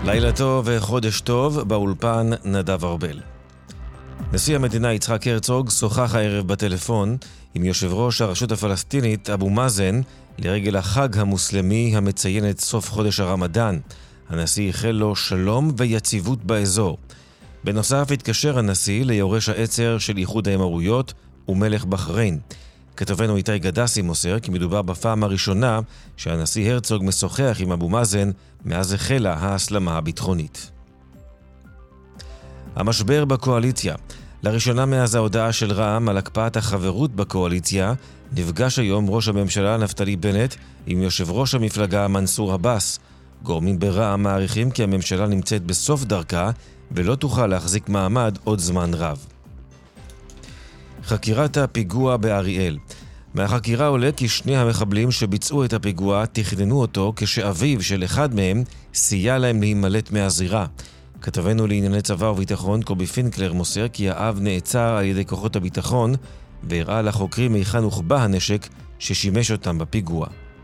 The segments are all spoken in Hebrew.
לילה טוב וחודש טוב, באולפן נדב ארבל. נשיא המדינה יצחק הרצוג שוחח הערב בטלפון עם יושב ראש הרשות הפלסטינית אבו מאזן לרגל החג המוסלמי המציין את סוף חודש הרמדאן. הנשיא איחל לו שלום ויציבות באזור. בנוסף התקשר הנשיא ליורש העצר של איחוד האמירויות ומלך בחריין. כתבנו איתי גדסי מוסר כי מדובר בפעם הראשונה שהנשיא הרצוג משוחח עם אבו מאזן מאז החלה ההסלמה הביטחונית. המשבר בקואליציה. לראשונה מאז ההודעה של רע"מ על הקפאת החברות בקואליציה, נפגש היום ראש הממשלה נפתלי בנט עם יושב ראש המפלגה מנסור עבאס. גורמים ברע"מ מעריכים כי הממשלה נמצאת בסוף דרכה ולא תוכל להחזיק מעמד עוד זמן רב. חקירת הפיגוע באריאל. מהחקירה עולה כי שני המחבלים שביצעו את הפיגוע תכננו אותו כשאביו של אחד מהם סייע להם להימלט מהזירה. כתבנו לענייני צבא וביטחון קובי פינקלר מוסר כי האב נעצר על ידי כוחות הביטחון והראה לחוקרים היכן הוחבא הנשק ששימש אותם בפיגוע.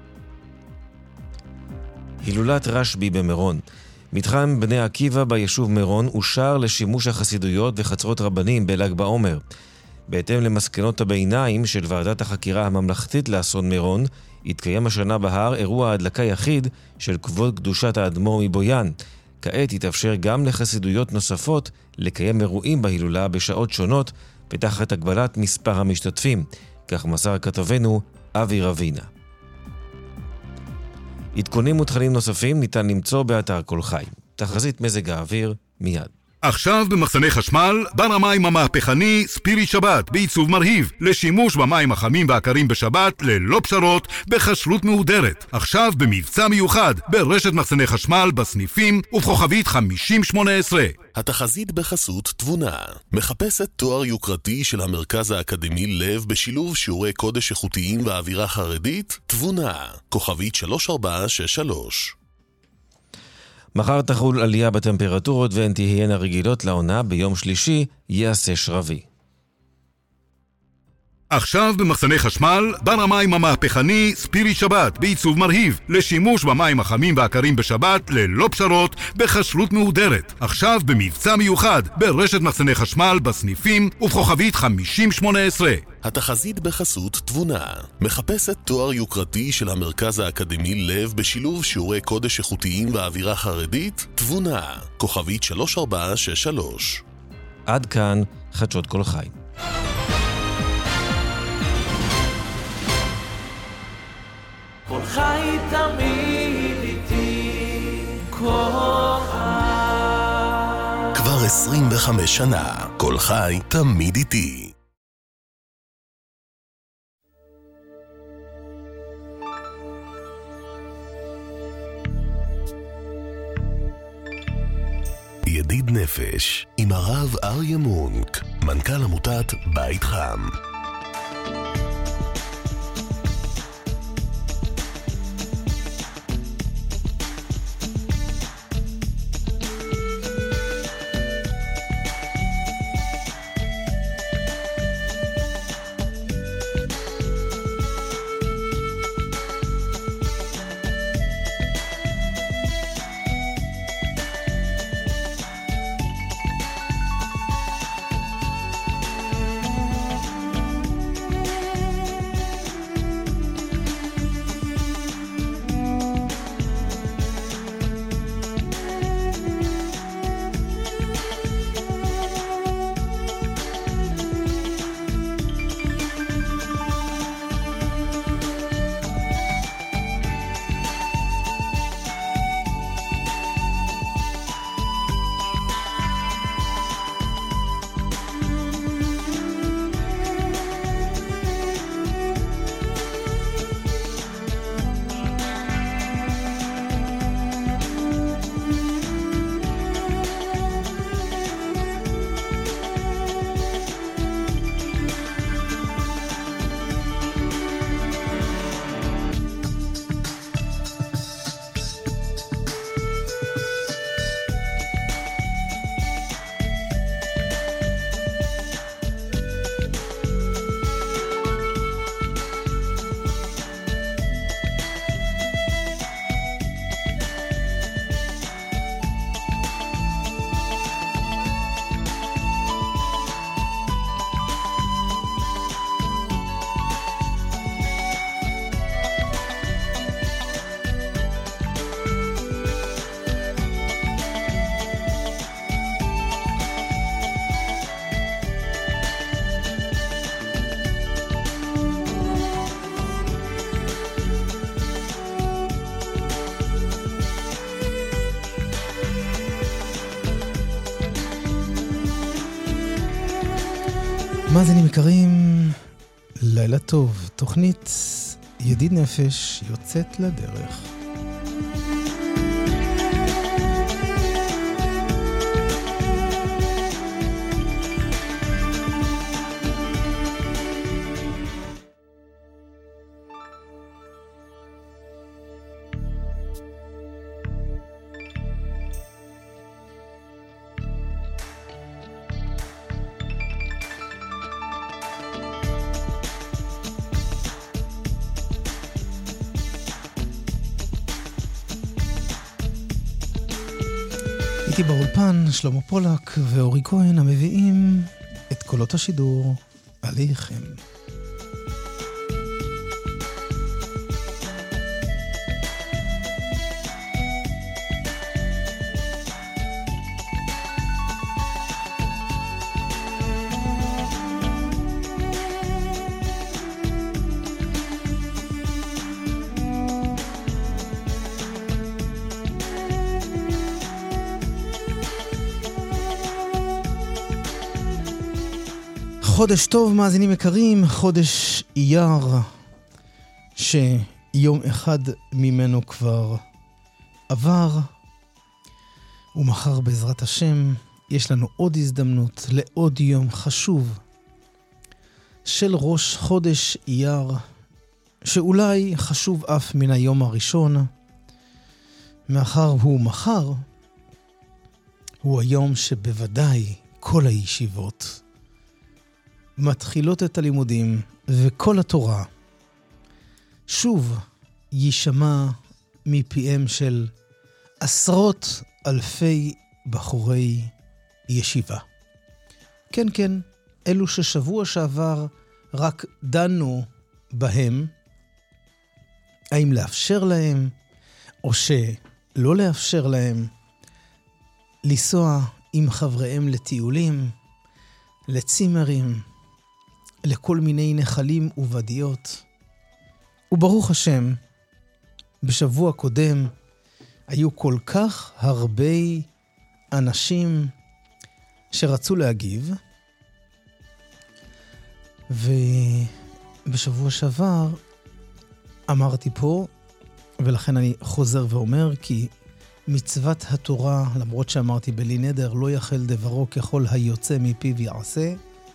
הילולת רשב"י במירון. מתחם בני עקיבא ביישוב מירון אושר לשימוש החסידויות וחצרות רבנים בל"ג בעומר. בהתאם למסקנות הביניים של ועדת החקירה הממלכתית לאסון מירון, התקיים השנה בהר אירוע הדלקה יחיד של כבוד קדושת האדמו"ר מבויאן. כעת יתאפשר גם לחסידויות נוספות לקיים אירועים בהילולה בשעות שונות ותחת הגבלת מספר המשתתפים. כך מסר כתבנו אבי רבינה. עדכונים ותכנים נוספים ניתן למצוא באתר כל חי. תחזית מזג האוויר מיד. עכשיו במחסני חשמל, בר המים המהפכני ספירי שבת בעיצוב מרהיב לשימוש במים החמים והקרים בשבת ללא פשרות בכשרות מהודרת. עכשיו במבצע מיוחד ברשת מחסני חשמל בסניפים ובכוכבית 5018. התחזית בחסות תבונה. מחפשת תואר יוקרתי של המרכז האקדמי לב בשילוב שיעורי קודש איכותיים ואווירה חרדית? תבונה. כוכבית 3463. מחר תחול עלייה בטמפרטורות והן תהיינה רגילות לעונה. ביום שלישי יעשה שרבי. עכשיו במחסני חשמל, בר המים המהפכני ספירי שבת בעיצוב מרהיב לשימוש במים החמים והקרים בשבת ללא פשרות בכשרות מהודרת. עכשיו במבצע מיוחד ברשת מחסני חשמל בסניפים ובכוכבית 5018. התחזית בחסות תבונה. מחפשת תואר יוקרתי של המרכז האקדמי לב בשילוב שיעורי קודש איכותיים ואווירה חרדית? תבונה. כוכבית 3463. עד כאן חדשות כל חי. כל חי תמיד איתי, כל חי. כבר 25 שנה, כל חי תמיד איתי. ידיד נפש עם הרב אריה מונק, מנכ"ל עמותת בית חם. מאזינים יקרים, לילה טוב. תוכנית ידיד נפש יוצאת לדרך. איתי באולפן שלמה פולק ואורי כהן המביאים את קולות השידור עליכם. חודש טוב מאזינים יקרים, חודש אייר שיום אחד ממנו כבר עבר ומחר בעזרת השם יש לנו עוד הזדמנות לעוד יום חשוב של ראש חודש אייר, שאולי חשוב אף מן היום הראשון, מאחר הוא מחר הוא היום שבוודאי כל הישיבות מתחילות את הלימודים וכל התורה שוב יישמע מפיהם של עשרות אלפי בחורי ישיבה. כן, כן, אלו ששבוע שעבר רק דנו בהם, האם לאפשר להם או שלא לאפשר להם לנסוע עם חבריהם לטיולים, לצימרים, לכל מיני נחלים ובדיות. וברוך השם, בשבוע קודם היו כל כך הרבה אנשים שרצו להגיב, ובשבוע שעבר אמרתי פה, ולכן אני חוזר ואומר, כי מצוות התורה, למרות שאמרתי בלי נדר, לא יחל דברו ככל היוצא מפיו יעשה,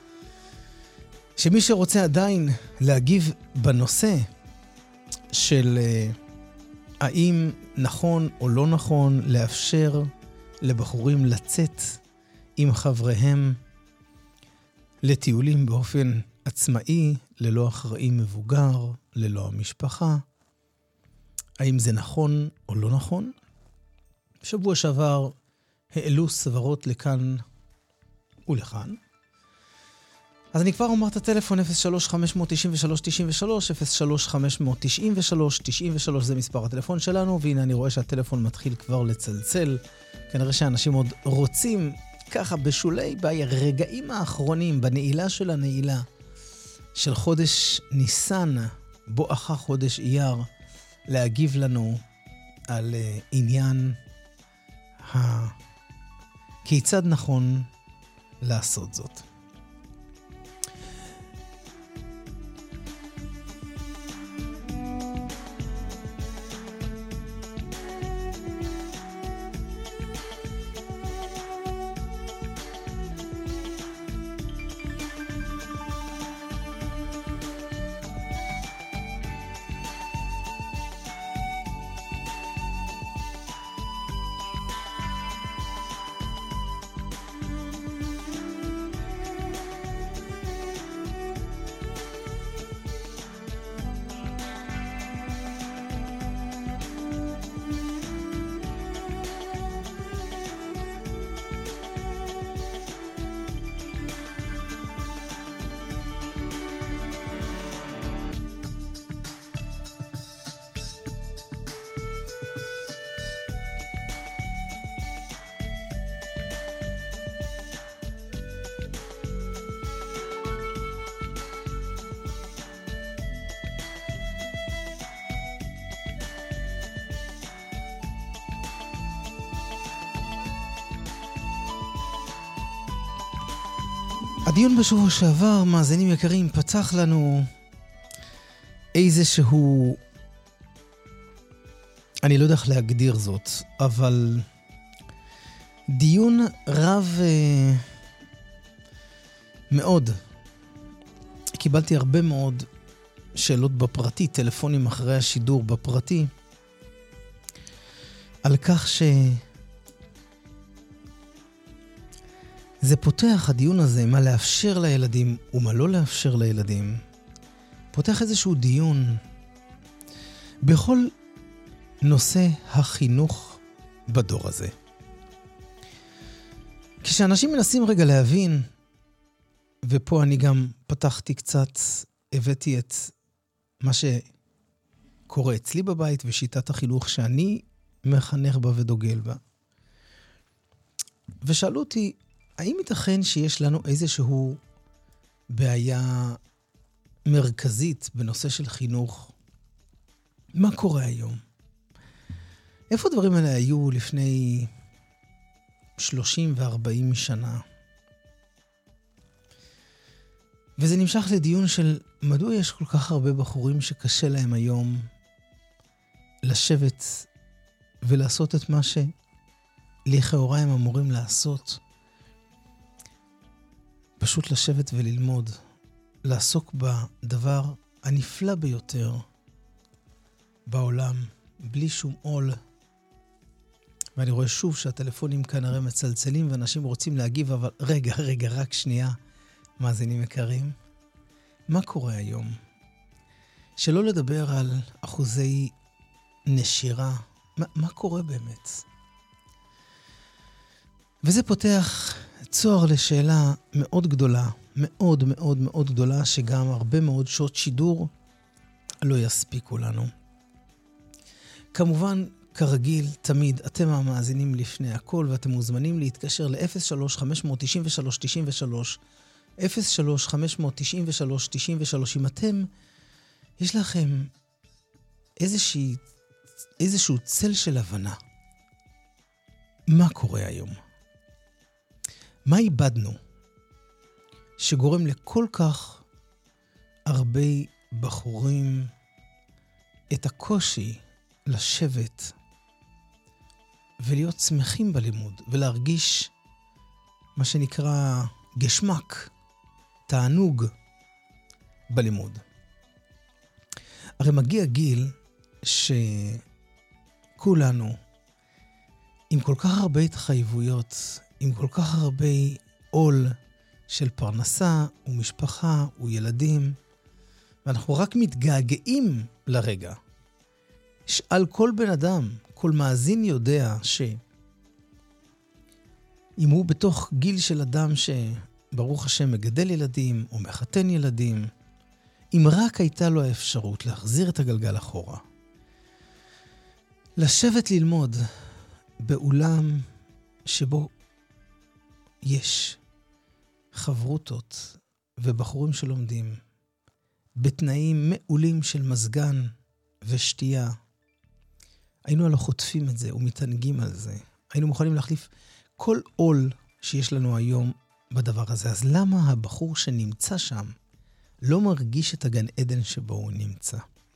שמי שרוצה עדיין להגיב בנושא של האם נכון או לא נכון לאפשר לבחורים לצאת עם חבריהם לטיולים באופן עצמאי, ללא אחראי מבוגר, ללא המשפחה, האם זה נכון או לא נכון? בשבוע שעבר העלו סברות לכאן ולכאן. אז אני כבר אומר את הטלפון 03-593-93-93, 03-593-93-93, זה מספר הטלפון שלנו, והנה אני רואה שהטלפון מתחיל כבר לצלצל. כנראה שאנשים עוד רוצים ככה בשולי, ברגעים האחרונים, בנעילה של הנעילה של חודש ניסן, בואכה חודש אייר, להגיב לנו על עניין כיצד נכון לעשות זאת. הדיון בשבוע שעבר, מאזינים יקרים, פתח לנו איזשהו, אני לא יודע איך להגדיר זאת, אבל דיון רב מאוד. קיבלתי הרבה מאוד שאלות בפרטי, טלפונים אחרי השידור בפרטי, על כך זה פותח הדיון הזה, מה לאפשר לילדים ומה לא לאפשר לילדים. פותח איזשהו דיון בכל נושא החינוך בדור הזה. כשאנשים מנסים רגע להבין, ופה אני גם פתחתי קצת, הבאתי את מה שקורה אצלי בבית ושיטת החינוך שאני מחנך בה ודוגל בה. ושאלו אותי, האם ייתכן שיש לנו איזשהו בעיה מרכזית בנושא של חינוך? מה קורה היום? איפה הדברים האלה היו לפני 30 ו-40 שנה? וזה נמשך לדיון של מדוע יש כל כך הרבה בחורים שקשה להם היום לשבת ולעשות את מה שלכאורה הם אמורים לעשות. פשוט לשבת וללמוד, לעסוק בדבר הנפלא ביותר בעולם, בלי שום עול. ואני רואה שוב שהטלפונים כאן הרי מצלצלים ואנשים רוצים להגיב, אבל רגע, רק שנייה, מאזינים יקרים. מה קורה היום? שלא לדבר על אחוזי נשירה, מה קורה באמת? וזה פותח צוהר לשאלה מאוד גדולה, מאוד מאוד מאוד גדולה, שגם הרבה מאוד שעות שידור לא יספיקו לנו. כמובן, כרגיל, תמיד, אתם המאזינים לפני הכל, ואתם מוזמנים להתקשר ל-03-593-93-93, 03-593-93-93, אם אתם, יש לכם איזשהו צל של הבנה. מה קורה היום? מה איבדנו שגורם לכל כך הרבה בחורים את הקושי לשבת ולהיות שמחים בלימוד ולהרגיש מה שנקרא גשמק, תענוג בלימוד? הרי מגיע גיל שכולנו עם כל כך הרבה התחייבויות, עם כל כך הרבה עול של פרנסה ומשפחה וילדים, ואנחנו רק מתגעגעים לרגע. על כל בן אדם, כל מאזין יודע שאם הוא בתוך גיל של אדם שברוך השם מגדל ילדים או מחתן ילדים, אם רק הייתה לו האפשרות להחזיר את הגלגל אחורה, לשבת ללמוד באולם שבו יש חברותות ובחורים שלומדים בתנאים מעולים של מזגן ושתייה, היינו הלא חוטפים את זה ומתענגים על זה. היינו מוכנים להחליף כל עול שיש לנו היום בדבר הזה. אז למה הבחור שנמצא שם לא מרגיש את הגן עדן שבו הוא נמצא?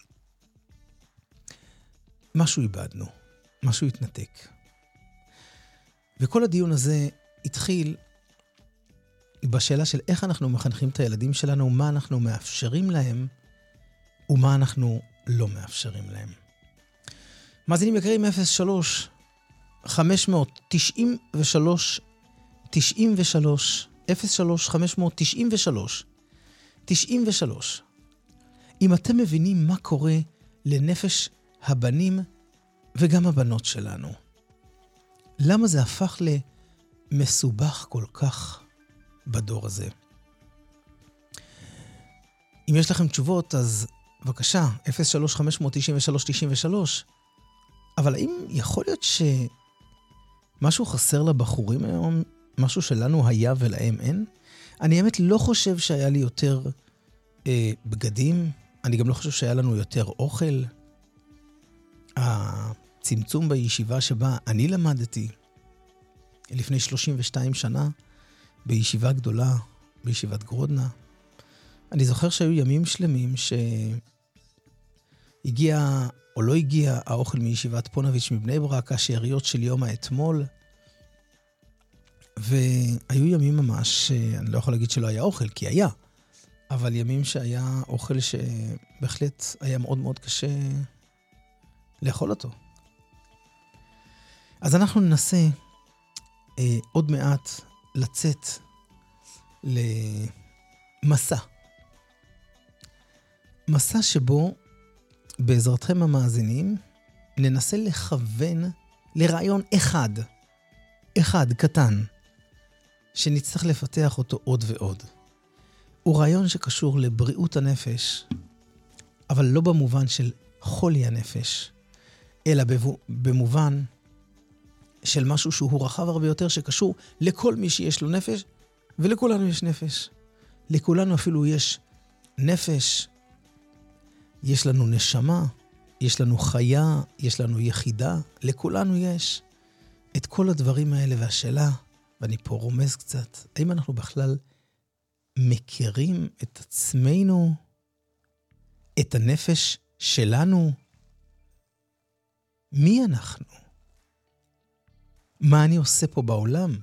משהו איבדנו, משהו התנתק. וכל הדיון הזה התחיל בשאלה של איך אנחנו מחנכים את הילדים שלנו, מה אנחנו מאפשרים להם ומה אנחנו לא מאפשרים להם. מאזינים יקרים, 03-593-93-93, 03-593-93. אם אתם מבינים מה קורה לנפש הבנים וגם הבנות שלנו, למה זה הפך למסובך כל כך בדור הזה? אם יש לכם תשובות, אז בבקשה, 03-593-93-93. אבל האם יכול להיות שמשהו חסר לבחורים היום? משהו שלנו היה ולהם אין? אני האמת לא חושב שהיה לי יותר בגדים. אני גם לא חושב שהיה לנו יותר אוכל. הצמצום בישיבה שבה אני למדתי לפני 32 שנה, בישיבה גדולה בישיבת גרודנה. אני זוכר שהיו ימים שלמים שהגיע או לא הגיע האוכל מישיבת פונביץ' מבני ברק, השאריות של יום האתמול, והיו ימים ממש, אני לא יכול להגיד שלא היה אוכל, כי היה, אבל ימים שהיה אוכל שבהחלט היה מאוד מאוד קשה לאכול אותו. אז אנחנו ננסה עוד מעט לצאת למסע. מסע שבו בעזרתכם המאזינים ננסה לכוון לרעיון אחד קטן, שנצטרך לפתח אותו עוד ועוד. הוא רעיון שקשור לבריאות הנפש, אבל לא במובן של חולי הנפש, אלא במובן של משהו שהוא רחב הרבה יותר, שקשור לכל מי שיש לו נפש, ולכולנו יש נפש. לכולנו אפילו יש נפש, יש לנו נשמה, יש לנו חיה, יש לנו יחידה, לכולנו יש את כל הדברים האלה. והשאלה, ואני פה רומז קצת, האם אנחנו בכלל מכירים את עצמנו, את הנפש שלנו? מי אנחנו? מה אני עושה פה בעולם?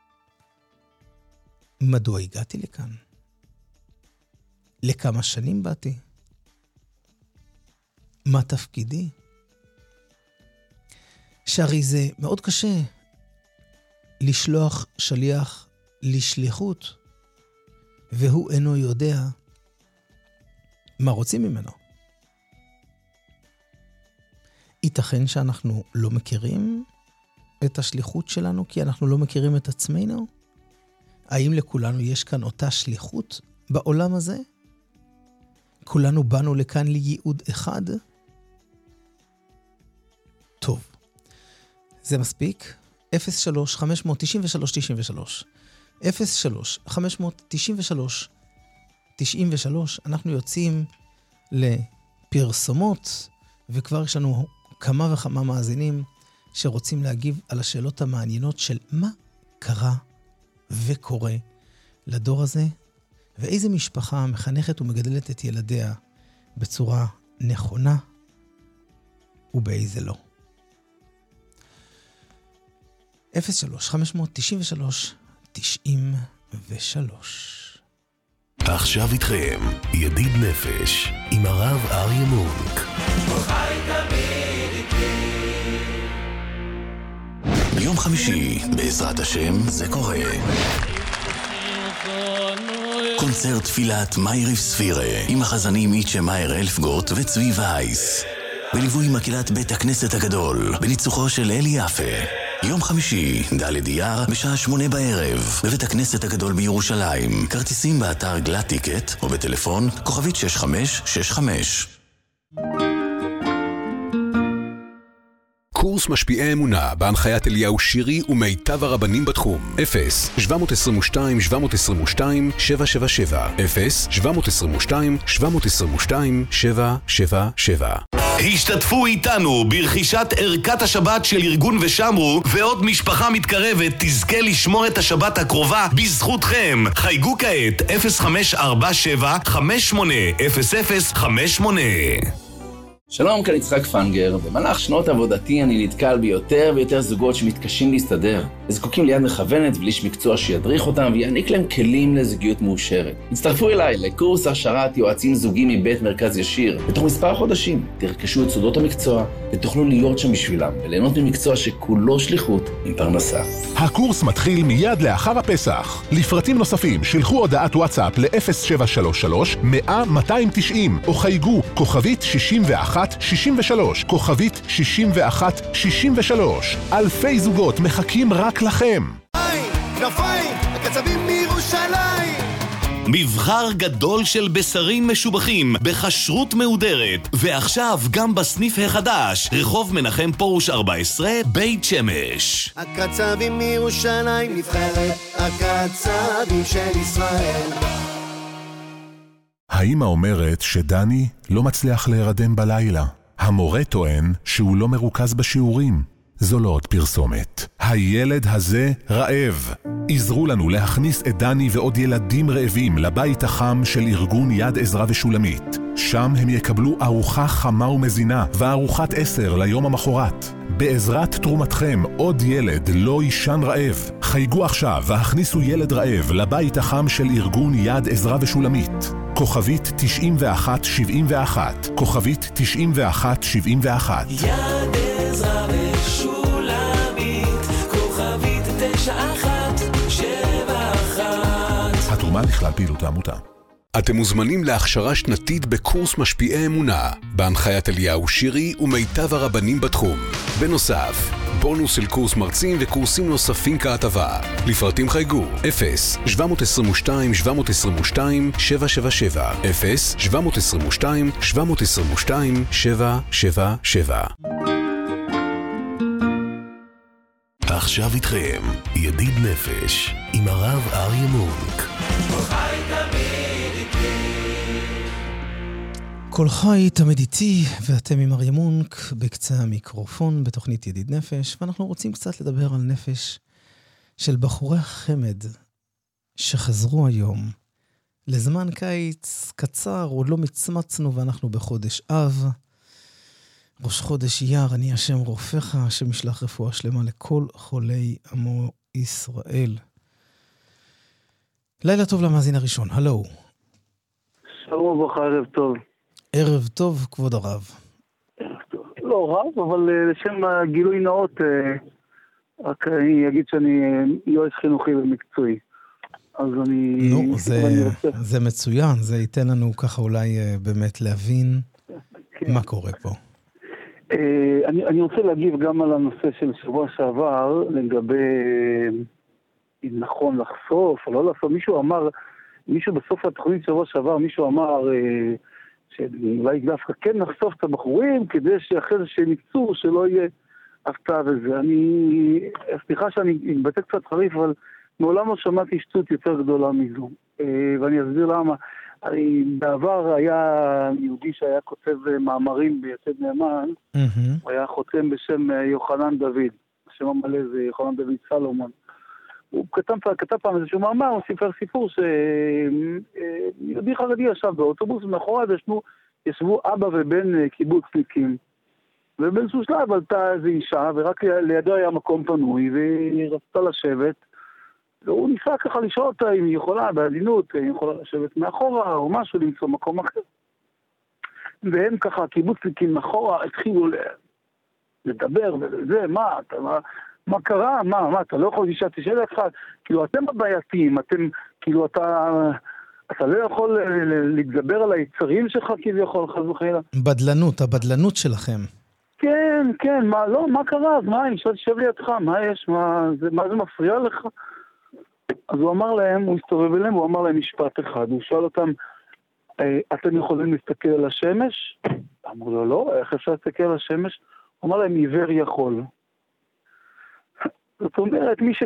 מדוע הגעתי לכאן? לכמה שנים באתי? מה תפקידי? שהרי זה מאוד קשה לשלוח שליח לשליחות, והוא אינו יודע מה רוצים ממנו. ייתכן שאנחנו לא מכירים את השליחות שלנו, כי אנחנו לא מכירים את עצמנו? האם לכולנו יש כאן אותה שליחות בעולם הזה? כולנו באנו לכאן לייעוד אחד? טוב, זה מספיק. 03-593-93. 03-593-93. אנחנו יוצאים לפרסומות, וכבר יש לנו כמה וכמה מאזינים שרוצים להגיב על השאלות המעניינות של מה קרה וקורה לדור הזה, ואיזה משפחה מחנכת ומגדלת את ילדיה בצורה נכונה, ובאיזה לא. 03-593-93. עכשיו איתכם, ידיד נפש, עם הרב אריה מונק. ביום חמישי, בעזרת השם, זה קורה. קונצרט תפילת מאיריף ספירה, עם החזנים איצ'ה מאיר אלפגוט וצבי וייס. בליווי מקהלת בית הכנסת הגדול, בניצוחו של אלי יפה. יום חמישי, ד' אייר, בשעה 8 בערב, בבית הכנסת הגדול בירושלים. כרטיסים באתר גלאט טיקט, או בטלפון, כוכבית 6565. קורס משפיעי אמונה בהנחיית אליהו שירי ומיטב הרבנים בתחום. 0-722-722-777 0-722-722-777. השתתפו איתנו ברכישת ערכת השבת של ארגון ושמרו, ועוד משפחה מתקרבת תזכה לשמור את השבת הקרובה בזכותכם. חייגו כעת 0547-580058. שלום, כאן יצחק פנגר. במהלך שנות עבודתי אני נתקל ביותר ויותר זוגות שמתקשים להסתדר. זקוקים ליד מכוונת ולאיש מקצוע שידריך אותם ויעניק להם כלים לזוגיות מאושרת. הצטרפו אליי לקורס הכשרת יועצים זוגיים מבית מרכז ישיר. בתוך מספר חודשים תרכשו את סודות המקצוע ותוכלו להיות שם בשבילם וליהנות ממקצוע שכולו שליחות עם פרנסה. הקורס מתחיל מיד לאחר הפסח. לפרטים נוספים שלחו הודעת וואטסאפ ל-0733-100-290 או חייגו כוכבית 6163, כוכבית 6163. אלפי זוגות מחכים רק לכם. כנפיים, הקצבים מירושלים. מבחר גדול של בשרים משובחים בכשרות מהודרת, ועכשיו גם בסניף החדש, רחוב מנחם פרוש 14, בית שמש. הקצבים מירושלים נבחרת, הקצבים של ישראל. האמא אומרת שדני לא מצליח להירדם בלילה. המורה טוען שהוא לא מרוכז בשיעורים. זו לא עוד פרסומת. הילד הזה רעב. עזרו לנו להכניס את דני ועוד ילדים רעבים לבית החם של ארגון יד עזרא ושולמית. שם הם יקבלו ארוחה חמה ומזינה וארוחת 10 ליום המחרת. בעזרת תרומתכם עוד ילד לא יישן רעב. חייגו עכשיו והכניסו ילד רעב לבית החם של ארגון יד עזרא ושולמית. כוכבית 9171, כוכבית 9171. יד עזרא ושולמית, כוכבית 9171. התרומה לכלל פעילות העמותה. אתם מוזמנים להכשרה שנתית בקורס משפיעי אמונה, בהנחיית אליהו שירי ומיטב הרבנים בתחום. בנוסף, בונוס של קורס מרצים וקורסים נוספים כהטבה. לפרטים חייגו 0-722-722-777, 0-722-722-777. עכשיו איתכם, ידיד נפש, עם הרב אריה מונק. כל חי תמיד איתי, ואתם עם אריה מונק בקצה המיקרופון בתוכנית ידיד נפש, ואנחנו רוצים קצת לדבר על נפש של בחורי החמד שחזרו היום לזמן קיץ קצר, עוד לא מצמצנו ואנחנו בחודש אב, ראש חודש אייר, אני השם רופאך, שמשלח רפואה שלמה לכל חולי עמו ישראל. לילה טוב למאזין הראשון, הלו. שלום וברכה, ערב טוב. ערב טוב, כבוד הרב. ערב טוב. לא רב, אבל לשם הגילוי נאות, רק אני אגיד שאני יועץ חינוכי ומקצועי. אז אני... נו, זה מצוין, זה ייתן לנו ככה אולי באמת להבין מה קורה פה. אני רוצה להגיב גם על הנושא של שבוע שעבר, לגבי אם נכון לחשוף או לא לחשוף. מישהו בסוף התוכנית שבוע שעבר, מישהו אמר שאולי דווקא כן נחשוף את הבחורים, כדי שאחרי זה שנקצור, שלא יהיה הפתעה וזה. סליחה שאני מתבטא קצת חריף, אבל מעולם לא שמעתי שטות יותר גדולה מזו. ואני אסביר למה. בעבר היה יהודי שהיה כותב מאמרים ביתד נאמן, הוא היה חותם בשם יוחנן דוד, השם המלא זה יוחנן דוד סלומון. הוא כתב פעם איזשהו מאמר, הוא סיפר סיפור שיהודי חרדי ישב באוטובוס, ומאחוריו ישבו אבא ובן קיבוצניקים. ובאיזשהו שלב עלתה איזו אישה, ורק לידו היה מקום פנוי, והיא רצתה לשבת. והוא ניסה ככה לשאול אותה אם היא יכולה, בעדינות, היא יכולה לשבת מאחורה או משהו, למצוא מקום אחר. והם ככה, קיבוצניקים מאחורה, התחילו לדבר וזה, מה קרה? מה, אתה לא יכול לשאול, תשאל אותך, כאילו אתם הבעייתיים, כאילו אתה לא יכול להתגבר על היצרים שלך כביכול, חס וחלילה. הבדלנות שלכם. כן, מה קרה? אז מה, אם שב לידך, מה יש? מה זה מפריע לך? אז הוא אמר להם, הוא הסתובב אליהם, הוא אמר להם משפט אחד, הוא שאל אותם, אתם יכולים להסתכל על השמש? אמרו לו, לא, איך אפשר להסתכל על השמש? הוא אמר להם, עיוור יכול. זאת אומרת, מי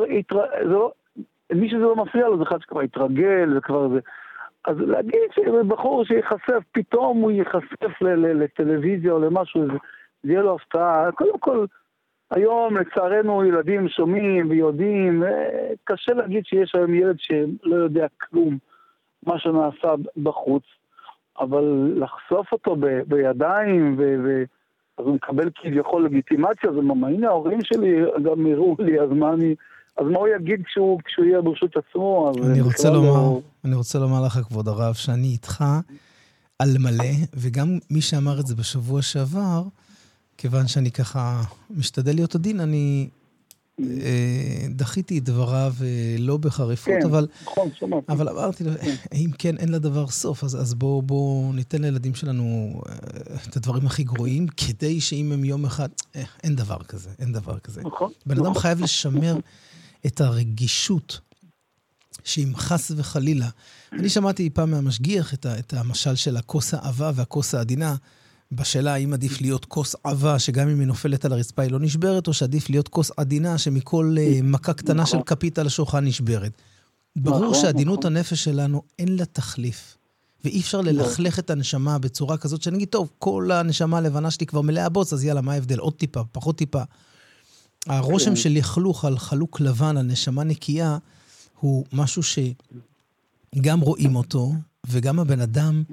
שזה לא מפריע לו, זה אחד שכבר התרגל, וכבר זה... אז להגיד שבחור שיחשף, פתאום הוא יחשף לטלוויזיה או למשהו, זה יהיה לו הפתעה. קודם כל, היום לצערנו ילדים שומעים ויודעים, קשה להגיד שיש היום ילד שלא יודע כלום מה שנעשה בחוץ, אבל לחשוף אותו בידיים אז הוא מקבל כביכול לגיטימציה, אז הנה ההורים שלי גם יראו לי, אז מה הוא יגיד כשהוא יהיה ברשות עצמו? אני רוצה לומר לך, כבוד הרב, שאני איתך על מלא, וגם מי שאמר את זה בשבוע שעבר, כיוון שאני ככה משתדל להיות עדין, אני דחיתי את דבריו לא בחריפות, אבל אמרתי לו, אם כן, אין לדבר סוף, אז בואו ניתן לילדים שלנו את הדברים הכי גרועים, כדי שאם הם יום אחד, אין דבר כזה. בן אדם חייב לשמר את הרגישות, שאם חס וחלילה, אני שמעתי פעם מהמשגיח את המשל של הכוס העבה והכוס העדינה, בשאלה האם עדיף להיות כוס עבה, שגם אם היא נופלת על הרצפה היא לא נשברת, או שעדיף להיות כוס עדינה, שמכל מכה קטנה של כפית על השולחן נשברת. ברור שעדינות הנפש שלנו אין לה תחליף, ואי אפשר ללכלך את הנשמה בצורה כזאת, שאני אגיד, טוב, כל הנשמה הלבנה שלי כבר מלאה בוץ, אז יאללה, מה ההבדל? עוד טיפה, פחות טיפה. הרושם של לכלוך על חלוק לבן, על נשמה נקייה, הוא משהו שגם רואים אותו, וגם הבן אדם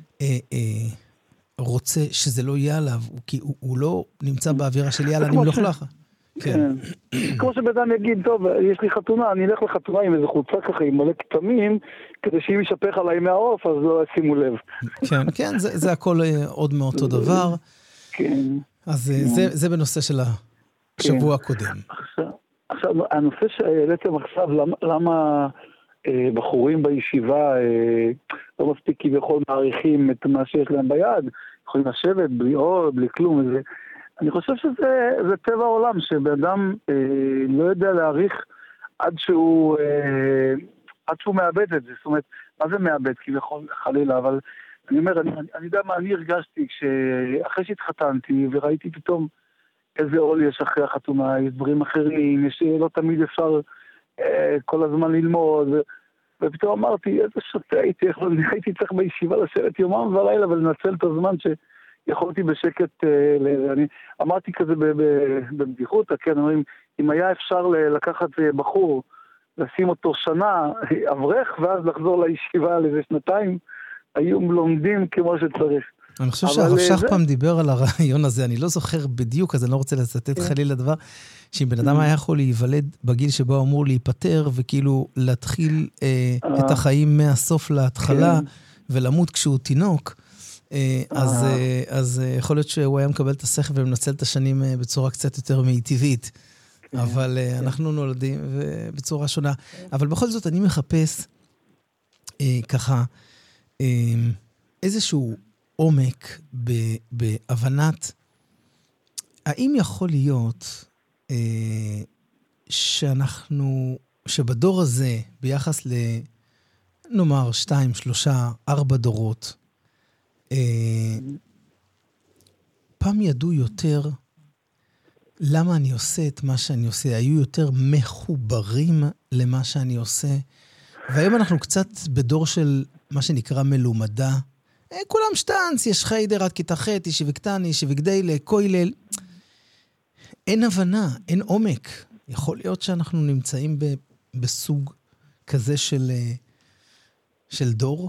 רוצה שזה לא יהיה עליו, כי הוא לא נמצא באווירה של יאללה, אני מלוך לך. כן. כמו שבן אדם יגיד, טוב, יש לי חתונה, אני אלך לחתונה עם איזה חולצה ככה, עם מלא כתמים, כדי שאם ישפך עליי מהעוף, אז לא ישימו לב. כן, כן, זה הכל עוד מאותו דבר. כן. אז זה בנושא של השבוע הקודם. עכשיו, הנושא שהעליתם עכשיו, למה בחורים בישיבה לא מספיק כביכול מעריכים את מה שיש להם ביד, יכולים לשבת בלי אור, בלי כלום, אני חושב שזה טבע העולם, שבאדם לא יודע להעריך עד שהוא מאבד את זה. זאת אומרת, מה זה מאבד? כביכול חלילה, אבל אני אומר, אני יודע מה אני הרגשתי אחרי שהתחתנתי וראיתי פתאום איזה עול יש אחרי החתונה, יש דברים אחרים, לא תמיד אפשר כל הזמן ללמוד, ופתאום אמרתי, איזה שוטה הייתי צריך בישיבה לשבת יומם ולילה ולנצל את הזמן שיכולתי בשקט, אני אמרתי כזה בבדיחות, כן, אומרים, אם היה אפשר לקחת בחור, לשים אותו שנה, אברך, ואז לחזור לישיבה לאיזה שנתיים, היו לומדים כמו שצריך. אני חושב שהרב שך פעם דיבר על הרעיון הזה, אני לא זוכר בדיוק, אז אני לא רוצה לצטט חלילה דבר, שאם בן אדם היה יכול להיוולד בגיל שבו אמור להיפטר, וכאילו להתחיל את החיים מהסוף להתחלה, ולמות כשהוא תינוק, אז יכול להיות שהוא היה מקבל את השכל ומנצל את השנים בצורה קצת יותר מיטיבית, אבל אנחנו נולדים בצורה שונה. אבל בכל זאת אני מחפש ככה איזשהו עומק בהבנת האם יכול להיות שבדור הזה ביחס נאמר 2, 3, 4 דורות פעם ידעו יותר למה אני עושה את מה שאני עושה, היו יותר מחוברים למה שאני עושה, והיום אנחנו קצת בדור של מה שנקרא מלומדה, כולם שטנץ, יש חיידר עד כיתה ח', ישיבה קטן, ישיבה גדל, כולל. אין הבנה, אין עומק. יכול להיות שאנחנו נמצאים בסוג כזה של דור?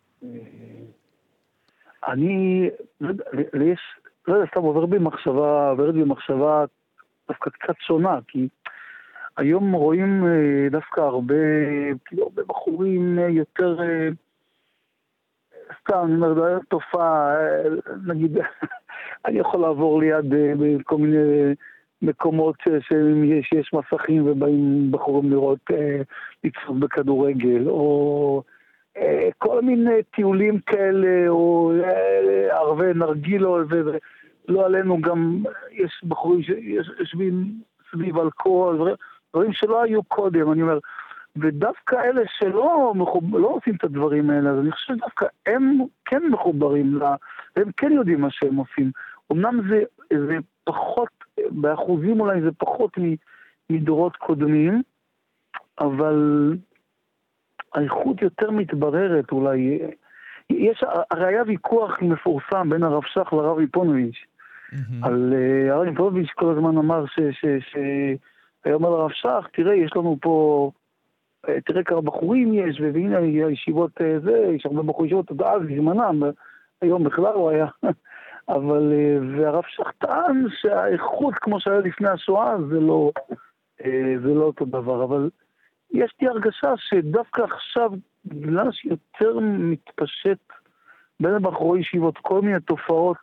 יש, לא יודע, סתם עוברת במחשבה דווקא קצת שונה, כי היום רואים דווקא הרבה בחורים יותר, סתם, אני אומר, תופעה, נגיד, אני יכול לעבור ליד כל מיני מקומות שיש מסכים ובאים בחורים לראות לצפות בכדורגל, או כל מיני טיולים כאלה, או ערבי נרגילות, ולא עלינו גם, יש בחורים שיושבים סביב אלכוהול, דברים שלא היו קודם, אני אומר, ודווקא אלה שלא עושים את הדברים האלה, אז אני חושב שדווקא הם כן מחוברים לה, והם כן יודעים מה שהם עושים. אמנם זה פחות, באחוזים אולי זה פחות מדורות קודמים, אבל האיכות יותר מתבררת אולי. הרי היה ויכוח מפורסם בין הרב שך לרב ליפונוביץ'. על הרב ליפונוביץ' כל הזמן אמר היה אומר לרב שך, תראה, יש לנו פה, תראה כמה בחורים יש, והנה הישיבות יש הרבה בחורי ישיבות, עד אז בזמנם, היום בכלל הוא היה. אבל, והרב שך טען שהאיכות כמו שהיה לפני השואה זה לא אותו דבר, אבל יש לי הרגשה שדווקא עכשיו, בגלל שיותר מתפשט בין בחורי ישיבות, כל מיני תופעות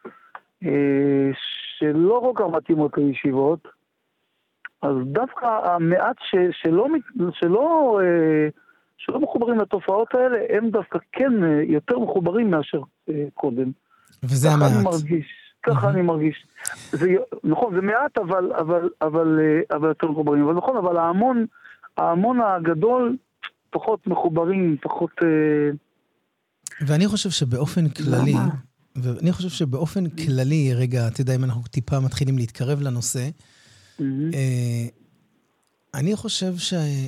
שלא כל כך מתאימות לישיבות, אז דווקא המעט שלא מחוברים לתופעות האלה, הם דווקא כן יותר מחוברים מאשר קודם. וזה המעט. ככה אני מרגיש. נכון, זה מעט, אבל יותר מחוברים. אבל נכון, אבל ההמון הגדול פחות מחוברים, פחות... ואני חושב שבאופן כללי, רגע, אתה יודע, אם אנחנו טיפה מתחילים להתקרב לנושא, אני חושב שאם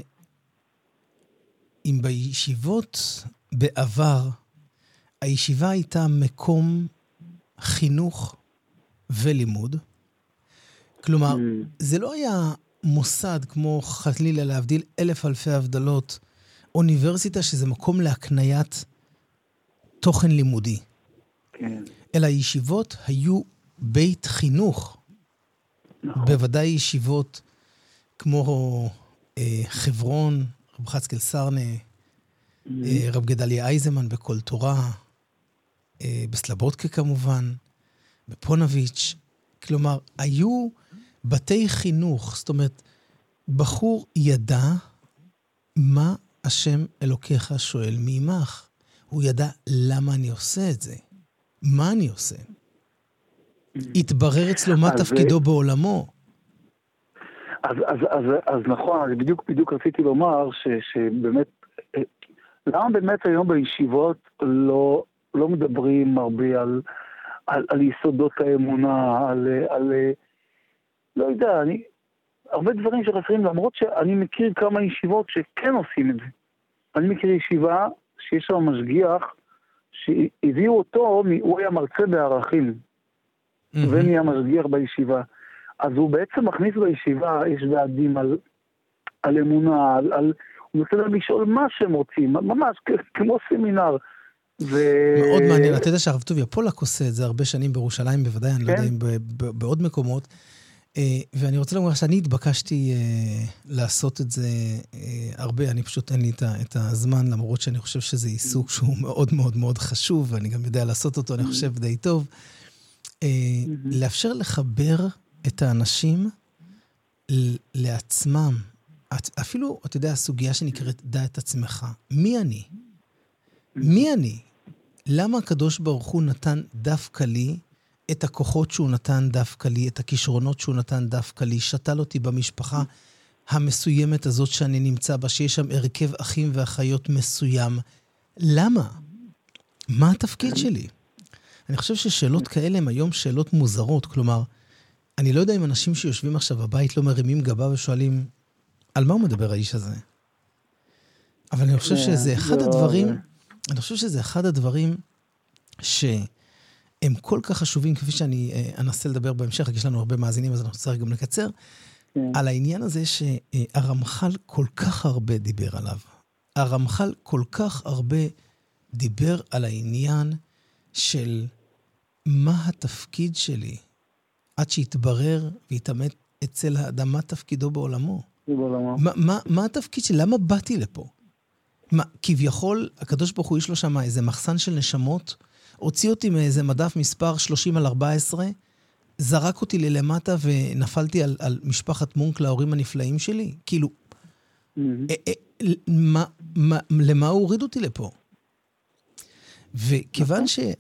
בישיבות בעבר, הישיבה הייתה מקום חינוך ולימוד, כלומר, זה לא היה מוסד כמו חלילה להבדיל אלף אלפי הבדלות, אוניברסיטה שזה מקום להקניית תוכן לימודי. כן. אלא ישיבות היו בית חינוך. נכון. בוודאי ישיבות כמו חברון, רב חצקאל סרנה, רב גדליה אייזמן בכל תורה, בסלבודקה כמובן, בפונביץ'. כלומר, היו בתי חינוך, זאת אומרת, בחור ידע מה השם אלוקיך שואל מעמך. הוא ידע למה אני עושה את זה. מה אני עושה? התברר אצלו מה תפקידו בעולמו. אז נכון, אז בדיוק רציתי לומר שבאמת, למה באמת היום בישיבות לא מדברים הרבה על יסודות האמונה, על לא יודע, הרבה דברים שחסרים, למרות שאני מכיר כמה ישיבות שכן עושים את זה. אני מכיר ישיבה שיש שם משגיח, שהביאו אותו, הוא היה מרצה בערכים, ונהיה משגיח בישיבה. אז הוא בעצם מכניס בישיבה, יש ועדים על אמונה, הוא נותן להם לשאול מה שהם רוצים, ממש כמו סמינר. מאוד מעניין, אתה יודע שהרב טוביה פולק עושה את זה הרבה שנים בירושלים, בוודאי, אני לא יודע אם בעוד מקומות, ואני רוצה לומר שאני התבקשתי לעשות את זה הרבה, אני פשוט אין לי את הזמן, למרות שאני חושב שזה עיסוק שהוא מאוד מאוד מאוד חשוב, ואני גם יודע לעשות אותו, אני חושב די טוב, לאפשר לחבר את האנשים לעצמם, אפילו, אתה יודע, הסוגיה שנקראת דע את עצמך, מי אני? מי אני? למה הקדוש ברוך הוא נתן דווקא לי את הכוחות שהוא נתן דווקא לי, את הכישרונות שהוא נתן דווקא לי, שתל אותי במשפחה המסוימת הזאת שאני נמצא בה, שיש שם הרכב אחים ואחיות מסוים. למה? מה התפקיד שלי? אני חושב ששאלות כאלה הם היום שאלות מוזרות, כלומר, אני לא יודע אם אנשים שיושבים עכשיו בבית לא מרימים גבה ושואלים, על מה הוא מדבר האיש הזה? אבל אני חושב שזה אחד הדברים, אני חושב שזה אחד הדברים שהם כל כך חשובים, כפי שאני אנסה לדבר בהמשך, יש לנו הרבה מאזינים, אז אנחנו צריך גם לקצר, על העניין הזה שהרמח"ל כל כך הרבה דיבר עליו. הרמח"ל כל כך הרבה דיבר על העניין של מה התפקיד שלי, עד שיתברר ויתאמת אצל האדם מה תפקידו בעולמו. מה התפקיד שלי? למה באתי לפה? כביכול, הקדוש ברוך הוא יש לו שם איזה מחסן של נשמות, הוציא אותי מאיזה מדף מספר 30/14, זרק אותי ללמטה ונפלתי על משפחת מונק להורים הנפלאים שלי. כאילו, למה הוא הוריד אותי לפה? וכיוון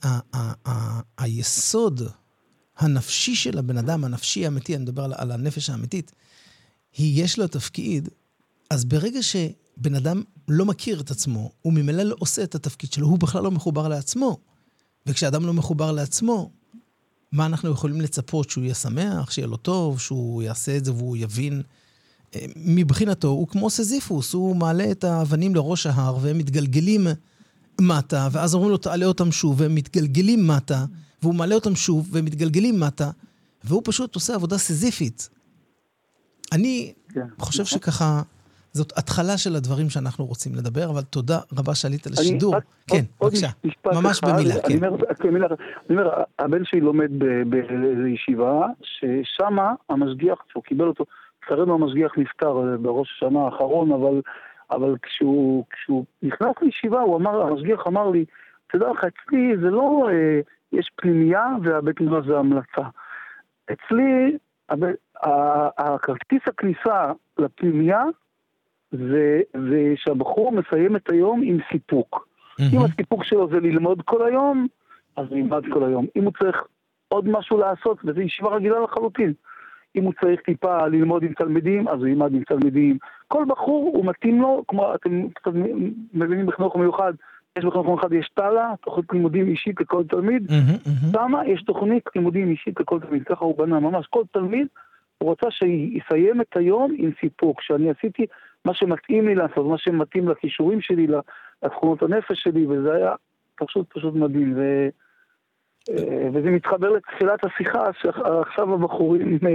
שהיסוד הנפשי של הבן אדם, הנפשי האמיתי, אני מדבר על הנפש האמיתית, יש לו תפקיד, אז ברגע שבן אדם לא מכיר את עצמו, הוא ממילא לא עושה את התפקיד שלו, הוא בכלל לא מחובר לעצמו. וכשאדם לא מחובר לעצמו, מה אנחנו יכולים לצפות? שהוא יהיה שמח, שיהיה לו טוב, שהוא יעשה את זה והוא יבין. מבחינתו, הוא כמו סזיפוס, הוא מעלה את האבנים לראש ההר, והם מתגלגלים מטה, ואז אומרים לו, תעלה אותם שוב, והם מתגלגלים מטה, והוא מעלה אותם שוב, והם מתגלגלים מטה, והוא פשוט עושה עבודה סזיפית. אני חושב שככה, זאת התחלה של הדברים שאנחנו רוצים לדבר, אבל תודה רבה שעלית לשידור. כן, בבקשה. ממש במילה, כן. אני אומר, הבן שלי לומד באיזו ישיבה, ששמה המשגיח, שהוא קיבל אותו, לצערנו המשגיח נפטר בראש השנה האחרון, אבל כשהוא נכנס לישיבה, המשגיח אמר לי, תדע לך, אצלי זה לא, יש פנימייה והבית מדרש זה המלצה. אצלי, הכרטיס הכניסה לפנימייה, זה שהבחור מסיים את היום עם סיפוק. אם הסיפוק שלו זה ללמוד כל היום, אז הוא ילמד כל היום. אם הוא צריך עוד משהו לעשות, וזה ישיבה רגילה לחלוטין. אם הוא צריך טיפה ללמוד עם תלמידים, אז הוא ילמד עם תלמידים. כל בחור הוא מתאים לו, כמו אתם קצת מבינים בחינוך מיוחד, יש בחינוך מיוחד, יש תלה, תוכנית לימודים אישית לכל תלמיד. שמה יש תוכנית לימודים אישית לכל תלמיד. ככה הוא בנה ממש. כל תלמיד הוא רוצה שיסיים את היום עם סיפוק, שאני עשיתי מה שמתאים לי לעשות, מה שמתאים לכישורים שלי, לתכונות הנפש שלי, וזה היה פשוט מדהים. וזה מתחבר לתחילת השיחה, שעכשיו הבחורים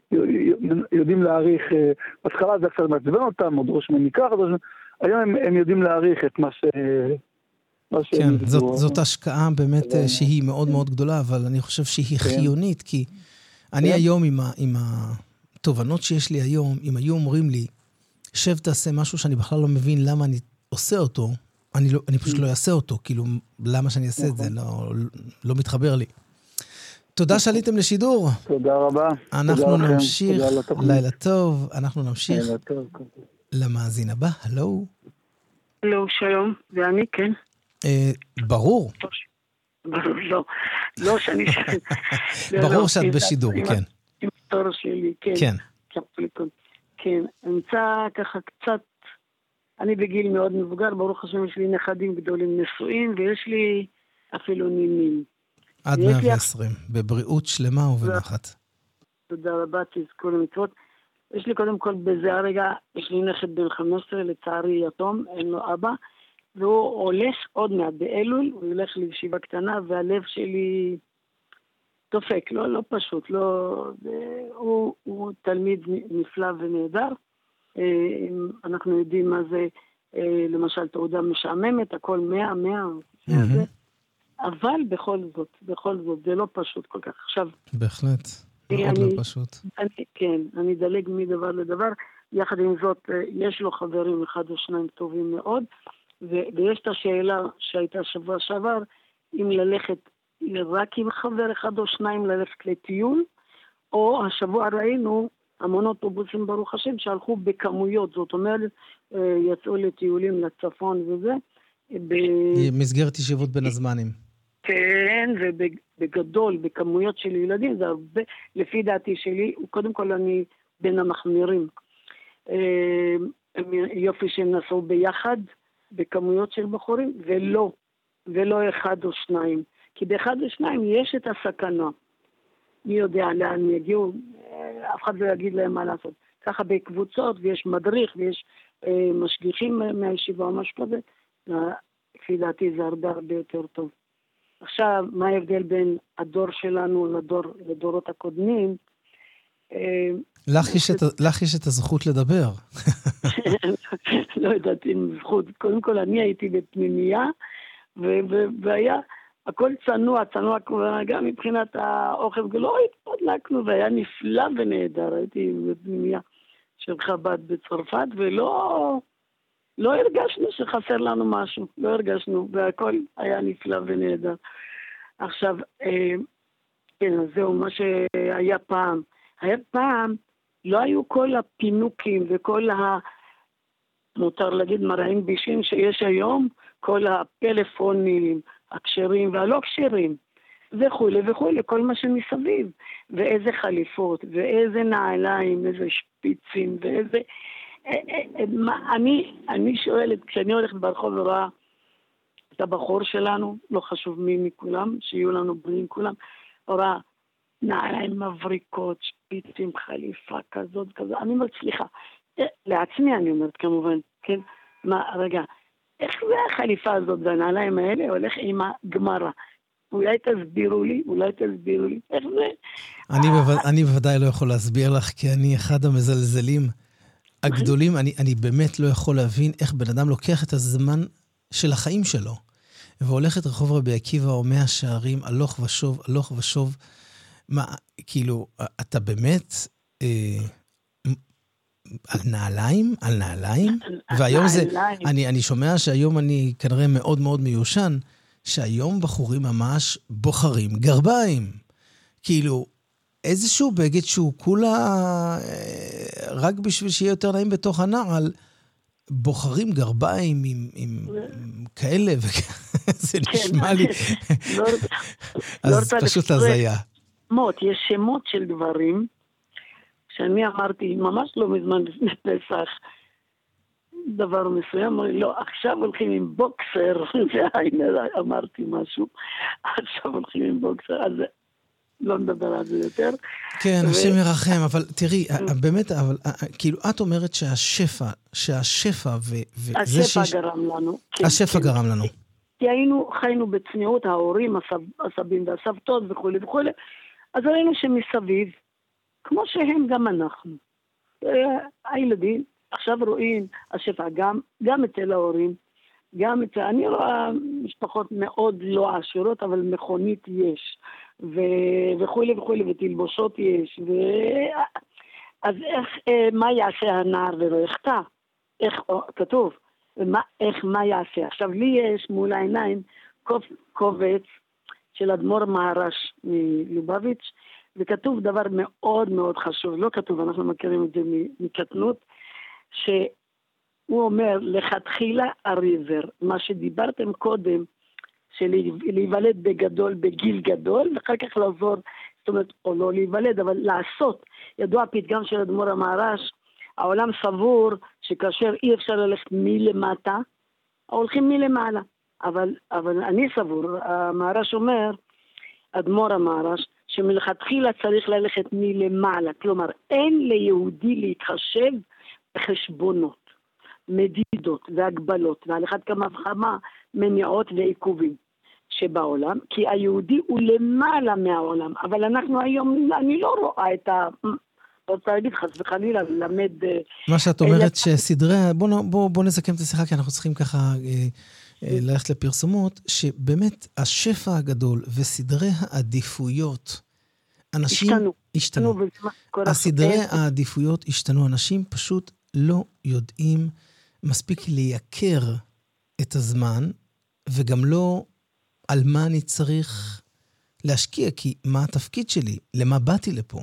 יודעים להעריך, בהתחלה זה קצת מעצבן אותם, עוד ראש מניקח, היום הם יודעים להעריך את מה כן, זאת השקעה באמת שהיא מאוד מאוד גדולה, אבל אני חושב שהיא חיונית, כי אני היום עם התובנות שיש לי היום, אם היו אומרים לי, שב תעשה משהו שאני בכלל לא מבין למה אני עושה אותו, אני פשוט לא אעשה אותו, כאילו למה שאני אעשה את זה, לא מתחבר לי. תודה שעליתם לשידור. תודה רבה. אנחנו נמשיך, לילה טוב, אנחנו נמשיך למאזין הבא, הלו. הלו, שלום, זה אני, כן. ברור. לא, שאני... ברור שאת בשידור, כן. עם התור שלי, כן. כן. כן, אמצא ככה קצת, אני בגיל מאוד מבוגר, ברוך השם יש לי נכדים גדולים נשואים, ויש לי אפילו נינים. עד 120, בבריאות שלמה ובנחת. תודה רבה, תזכו למצוות. יש לי קודם כל בזה הרגע, יש לי נכד בן 15, לצערי יתום, אין לו אבא, והוא הולך עוד מעט באלול, הוא ילך לישיבה קטנה, והלב שלי דופק, לא פשוט, הוא תלמיד נפלא ונהדר, אנחנו יודעים מה זה, למשל תעודה משעממת, הכל 100, אבל בכל זאת, זה לא פשוט כל כך. עכשיו, בהחלט, מאוד לא פשוט. כן, אני דלג מדבר לדבר, יחד עם זאת, יש לו חברים אחד או שניים טובים מאוד, ויש את השאלה שהייתה שבוע שעבר, אם ללכת רק עם חבר אחד או שניים ללכת לטיול, או השבוע ראינו המון אוטובוסים ברוך השם שהלכו בכמויות, זאת אומרת, יצאו לטיולים לצפון וזה. מסגרת ישיבות בין הזמנים. כן, ובגדול, בכמויות של ילדים, זה הרבה, לפי דעתי שלי, קודם כל אני בין המחמירים. יופי שהם נסעו ביחד, בכמויות של בחורים, ולא אחד או שניים. כי באחד או שניים יש את הסכנה. מי יודע לאן יגיעו, אף אחד לא יגיד להם מה לעשות. ככה בקבוצות, ויש מדריך, ויש משגיחים מהישיבה או משהו כזה, לפי דעתי זה הרבה יותר טוב. עכשיו, מה ההבדל בין הדור שלנו לדורות הקודמים? לך יש את הזכות לדבר. לא ידעתי עם זכות. קודם כל, אני הייתי בפנימייה, והיה הכל צנוע, גם מבחינת האוכל, לא התפדלקנו, והיה נפלא ונהדר. הייתי בפנימייה של חב"ד בצרפת, ולא הרגשנו שחסר לנו משהו, לא הרגשנו, והכל היה נפלא ונהדר. עכשיו, כן, אז זהו, מה שהיה פעם. לא היו כל הפינוקים וכל מותר להגיד מרעים בישים שיש היום, כל הפלאפונים, הכשרים והלא כשרים, וכולי, כל מה שמסביב, ואיזה חליפות, ואיזה נעליים, איזה שפיצים, ואיזה... אני שואלת, כשאני הולכת ברחוב ורואה את הבחור שלנו, לא חשוב מי מכולם, שיהיו לנו בריאים כולם, רואה נעליים מבריקות, שפיצים, חליפה כזאת, אני אומרת, סליחה, לעצמי אני אומרת כמובן, כן? מה, רגע, איך זה החליפה הזאת והנעליים האלה הולך עם הגמרא? אולי תסבירו לי, איך זה? אני בוודאי לא יכול להסביר לך, כי אני אחד המזלזלים הגדולים, אני באמת לא יכול להבין איך בן אדם לוקח את הזמן של החיים שלו, והולך את רחוב רבי עקיבא או 100 שערים, הלוך ושוב, מה, כאילו, אתה באמת... על נעליים? והיום זה, אני שומע שהיום אני כנראה מאוד מאוד מיושן, שהיום בחורים ממש בוחרים גרביים. כאילו, איזשהו בגד שהוא כולה, רק בשביל שיהיה יותר נעים בתוך הנעל, בוחרים גרביים עם כאלה, זה נשמע לי. אז פשוט הזיה. יש שמות של דברים, שאני אמרתי, ממש לא מזמן לפני פסח, דבר מסוים, אמרתי, לא, עכשיו הולכים עם בוקסר, והנה אמרתי משהו, עכשיו הולכים עם בוקסר, אז לא נדבר על זה יותר. כן, השם ירחם, אבל תראי, באמת, אבל כאילו, את אומרת שהשפע השפע גרם לנו. השפע גרם לנו. כי חיינו בצניעות, ההורים, הסבים והסבתות וכו', אז ראינו שמסביב, כמו שהם גם אנחנו. הילדים עכשיו רואים השפע גם אצל ההורים, גם אצל, אני רואה משפחות מאוד לא עשירות, אבל מכונית יש, וכולי וכולי, ותלבושות יש, אז מה יעשה הנער ולא יחטא? כתוב, מה יעשה? עכשיו לי יש מול העיניים קובץ של אדמו"ר מהר"ש מלובביץ', וכתוב דבר מאוד מאוד חשוב, לא כתוב, אנחנו מכירים את זה מקטנות, שהוא אומר, לכתחילה הריבר, מה שדיברתם קודם, להיוולד בגדול, בגיל גדול, ואחר כך לעזור, זאת אומרת, או לא להיוולד, אבל לעשות. ידוע פתגם של אדמו"ר המהר"ש, העולם סבור שכאשר אי אפשר ללכת מלמטה, הולכים מלמעלה. אבל אני סבור, המהר"ש אומר, אדמו"ר המהר"ש, שמלכתחילה צריך ללכת מלמעלה. כלומר, אין ליהודי להתחשב בחשבונות, מדידות והגבלות, ועל אחד כמה וכמה מניעות ועיכובים שבעולם, כי היהודי הוא למעלה מהעולם. אבל אנחנו היום, אני לא רואה את רוצה להגיד חס וחלילה, ללמד... מה שאת אומרת שסדרי... בוא נסכם את השיחה, כי אנחנו צריכים ככה ללכת לפרסומות, שבאמת השפע הגדול וסדרי העדיפויות, אנשים השתנו. הסדרי העדיפויות השתנו, אנשים פשוט לא יודעים מספיק לייקר את הזמן, וגם לא על מה אני צריך להשקיע, כי מה התפקיד שלי? למה באתי לפה?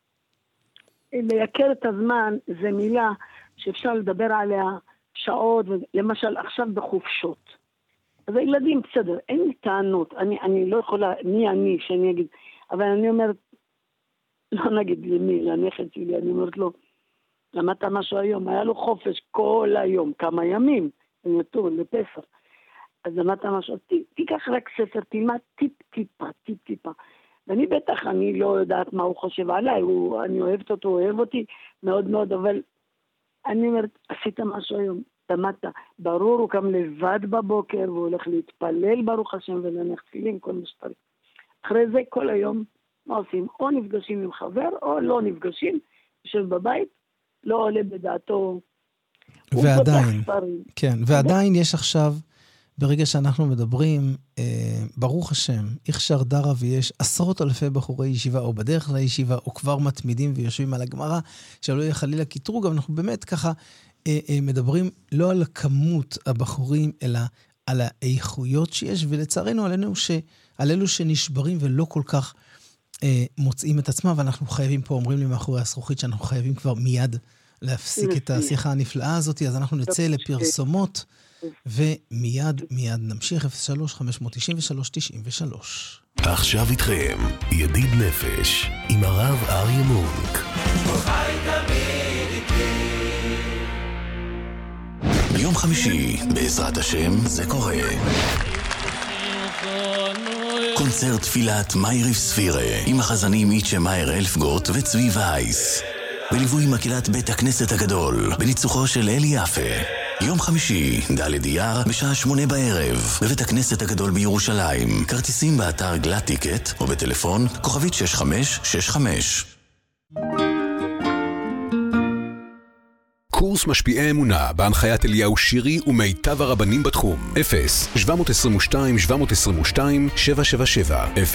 לייקר את הזמן זה מילה שאפשר לדבר עליה שעות, למשל עכשיו בחופשות. אז הילדים בסדר, אין לי טענות, אני לא יכולה, מי אני שאני אגיד, אבל אני אומרת, לא נגיד למי, לנכד שלי, אני אומרת לו, למדת משהו היום, היה לו חופש כל היום, כמה ימים, אני נתון לפסח. אז למדת משהו, תיקח רק ספר, תלמד טיפ-טיפה. ואני בטח, אני לא יודעת מה הוא חושב עליי, אני אוהבת אותו, הוא אוהב אותי מאוד מאוד, אבל אני אומרת, עשית משהו היום, למדת, ברור, הוא קם לבד בבוקר, והוא הולך להתפלל ברוך השם ולהניח תפילין, כל מה שצריך. אחרי זה כל היום, מה עושים? או נפגשים עם חבר, או לא נפגשים, יושב בבית, לא עולה בדעתו. ועדיין, כן, ועדיין יש עכשיו, ברגע שאנחנו מדברים, ברוך השם, הכשר דרה ויש עשרות אלפי בחורי ישיבה, או בדרך לישיבה, או כבר מתמידים ויושבים על הגמרא, שלא יהיה חלילה קיטרוג, אבל אנחנו באמת ככה מדברים לא על כמות הבחורים, אלא על האיכויות שיש, ולצערנו על אלו שנשברים ולא כל כך מוצאים את עצמם, ואנחנו חייבים פה, אומרים לי מאחורי הזכוכית, שאנחנו חייבים כבר מיד להפסיק את השיחה הנפלאה הזאת, אז אנחנו נצא לפרסומות, ומיד נמשיך 03-593-93. עכשיו איתכם, ידיד נפש, עם הרב אריה מונק. ביום חמישי, בעזרת השם, זה קורה. קונצרט תפילת מאיר ספירה, עם החזנים איצ'ה מאיר אלפגוט וצבי וייס. בליווי מקהלת בית הכנסת הגדול, בניצוחו של אלי יפה. יום חמישי, ד' אייר, בשעה 8 בערב, בבית הכנסת הגדול בירושלים. כרטיסים באתר גלאטיקט, או בטלפון, כוכבית 6565. קורס משפיעי אמונה בהנחיית אליהו שירי ומיטב הרבנים בתחום. 0-722-722-777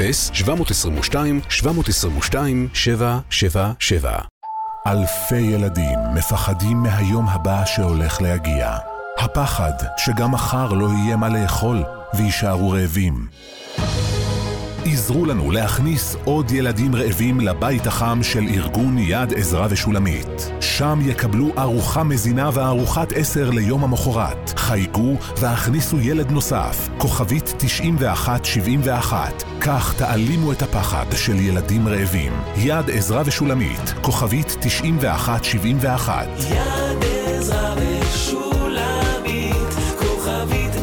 0-722-722-777. אלפי ילדים מפחדים מהיום הבא שהולך להגיע. הפחד שגם מחר לא יהיה מה לאכול וישארו רעבים. עזרו לנו להכניס עוד ילדים רעבים לבית החם של ארגון יד עזרא ושולמית. שם יקבלו ארוחה מזינה וארוחת 10 ליום המחרת. חייגו והכניסו ילד נוסף, כוכבית 9171. כך תעלימו את הפחד של ילדים רעבים. יד עזרא ושולמית, כוכבית 9171. יד עזרא ושולמית, כוכבית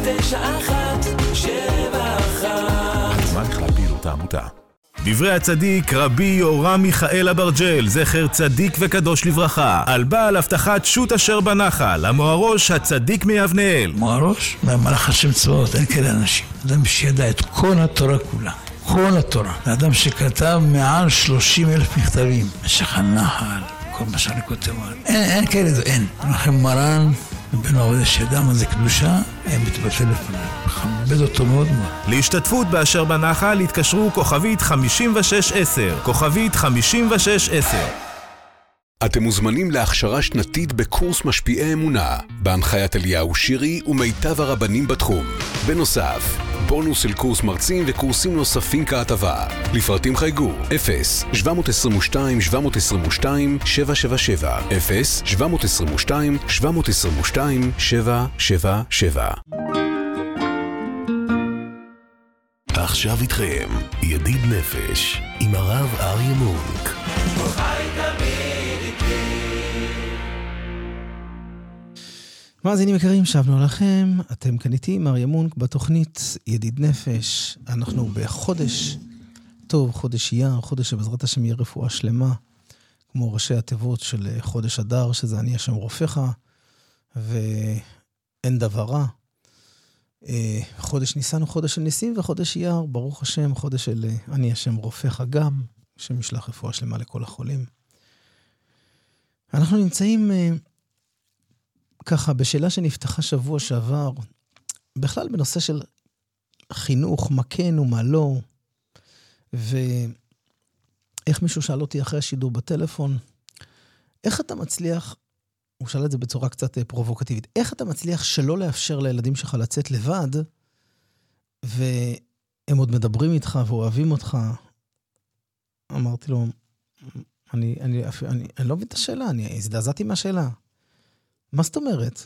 9171. הזמן להפיל העמותה. דברי הצדיק רבי יורם מיכאל אברג'ל, זכר צדיק וקדוש לברכה, על בעל הבטחת שו"ת אשר בנחל, המוהרוש הצדיק מיבנאל. מוהרוש? במלאך השם צבאות, אין כאלה אנשים. אדם שידע את כל התורה כולה. כל התורה. זה אדם שכתב מעל 30,000 מכתבים. משך הנחל, כל מה שאני כותב. אין כאלה, זה אין. לכן מרן, בן העובד שידע מה זה קדושה, הם מתבטל לפניו. מכבד אותו מאוד מאוד. להשתתפות באשר בנחל התקשרו כוכבית 5610. כוכבית 5610. אתם מוזמנים להכשרה שנתית בקורס משפיעי אמונה, בהנחיית אליהו שירי ומיטב הרבנים בתחום. בנוסף, בונוס של קורס מרצים וקורסים נוספים כהטבה. לפרטים חייגו 0-722-722-777 0-722-722-777. עכשיו איתכם ידיד נפש עם הרב אריה מונק. מאזינים יקרים, שבנו לכם, אתם כאן איתי, אריה מונק, בתוכנית ידיד נפש. אנחנו בחודש טוב, חודש אייר, חודש שבעזרת השם יהיה רפואה שלמה, כמו ראשי התיבות של חודש אדר, שזה אני השם רופאך, ואין דבר רע. חודש ניסן הוא חודש של ניסים, וחודש אייר, ברוך השם, חודש של אני השם רופאך גם, שמשלח רפואה שלמה לכל החולים. אנחנו נמצאים ככה, בשאלה שנפתחה שבוע שעבר, בכלל בנושא של חינוך, מה כן ומה לא, ואיך מישהו שאל אותי אחרי השידור בטלפון, איך אתה מצליח, הוא שאל את זה בצורה קצת פרובוקטיבית, איך אתה מצליח שלא לאפשר לילדים שלך לצאת לבד, והם עוד מדברים איתך ואוהבים אותך? אמרתי לו, אני לא מבין את השאלה, אני הזדעזעתי מהשאלה. מה זאת אומרת?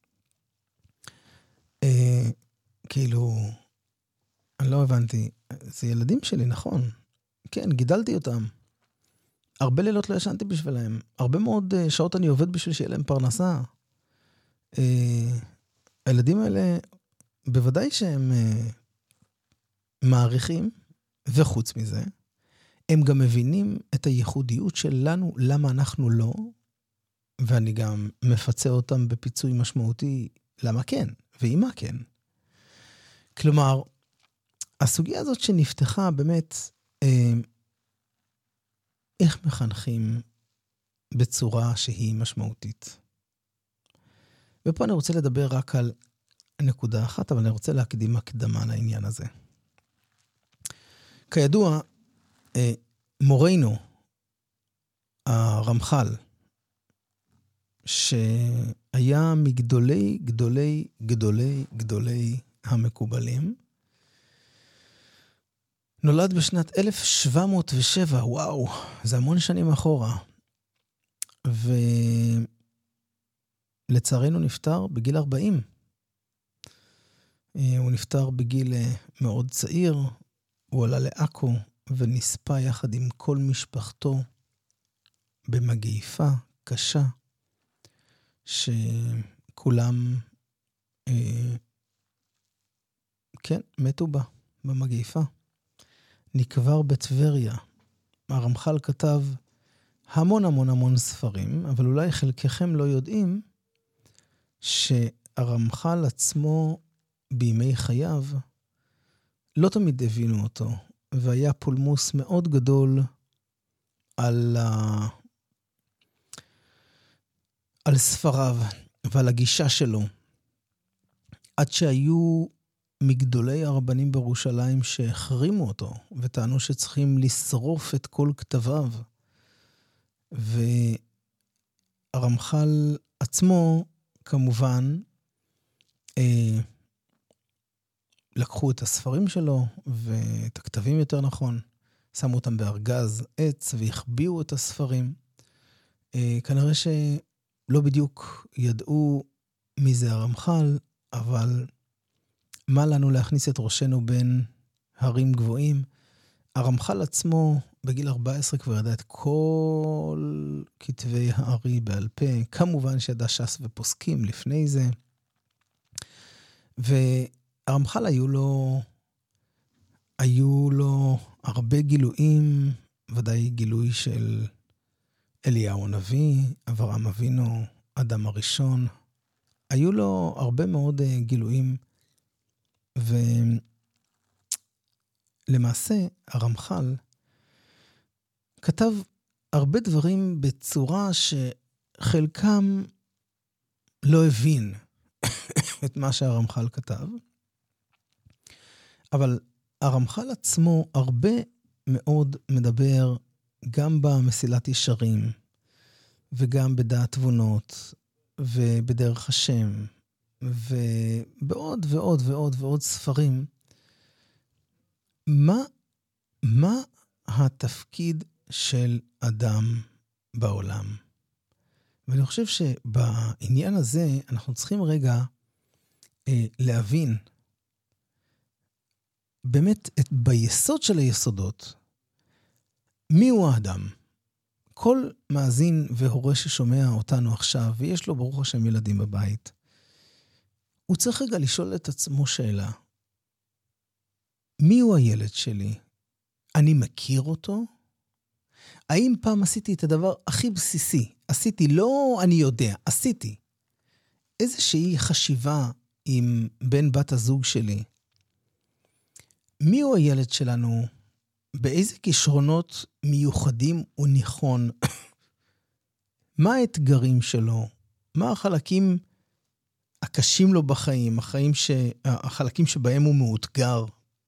כאילו, אני לא הבנתי. זה ילדים שלי, נכון. כן, גידלתי אותם. הרבה לילות לא ישנתי בשבילהם. הרבה מאוד שעות אני עובד בשביל שיהיה להם פרנסה. הילדים האלה, בוודאי שהם מעריכים, וחוץ מזה, הם גם מבינים את הייחודיות שלנו, למה אנחנו לא, ואני גם מפצה אותם בפיצוי משמעותי, למה כן, ואימה כן. כלומר, הסוגיה הזאת שנפתחה באמת, איך מחנכים בצורה שהיא משמעותית. ופה אני רוצה לדבר רק על נקודה אחת, אבל אני רוצה להקדים הקדמה לעניין הזה. כידוע, מורנו, הרמח"ל, שהיה מגדולי גדולי גדולי גדולי המקובלים, נולד בשנת 1707, וואו, זה המון שנים אחורה. ולצערנו נפטר בגיל 40. הוא נפטר בגיל מאוד צעיר, הוא עלה לעכו ונספה יחד עם כל משפחתו במגעיפה קשה, שכולם כן, מתו בה במגעיפה. נקבר בטבריה. הרמח"ל כתב המון המון המון ספרים, אבל אולי חלקכם לא יודעים שהרמח"ל עצמו בימי חייו לא תמיד הבינו אותו, והיה פולמוס מאוד גדול על ספריו ועל הגישה שלו, עד שהיו מגדולי הרבנים בירושלים שהחרימו אותו, וטענו שצריכים לשרוף את כל כתביו. והרמח"ל עצמו, כמובן, לקחו את הספרים שלו, ואת הכתבים יותר נכון, שמו אותם בארגז עץ, והחביאו את הספרים. כנראה שלא בדיוק ידעו מי זה הרמח"ל, אבל מה לנו להכניס את ראשנו בין הרים גבוהים? הרמח"ל עצמו בגיל 14 כבר ידע את כל כתבי הארי בעל פה, כמובן שידע ש"ס ופוסקים לפני זה, והרמח"ל היו לו הרבה גילויים, ודאי גילוי של אליהו הנביא, אברהם אבינו, אדם הראשון, היו לו הרבה מאוד גילויים, למעשה, הרמח"ל כתב הרבה דברים בצורה שחלקם לא הבין את מה שהרמח"ל כתב, אבל הרמח"ל עצמו הרבה מאוד מדבר גם במסילת ישרים, וגם בדעת תבונות, ובדרך השם, ובעוד ועוד ועוד ועוד ספרים. מה התפקיד של אדם בעולם? ואני חושב שבעניין הזה אנחנו צריכים רגע להבין באמת ביסוד של היסודות, מיהו האדם? כל מאזין והורה ששומע אותנו עכשיו, ויש לו ברוך השם ילדים בבית, הוא צריך רגע לשאול את עצמו שאלה. מיהו הילד שלי? אני מכיר אותו? האם פעם עשיתי את הדבר הכי בסיסי? עשיתי, לא אני יודע, עשיתי. איזושהי חשיבה עם בן בת הזוג שלי. מיהו הילד שלנו? באיזה כישרונות מיוחדים הוא ניחון? מה האתגרים שלו? מה החלקים הקשים לו בחיים? החלקים שבהם הוא מאותגר?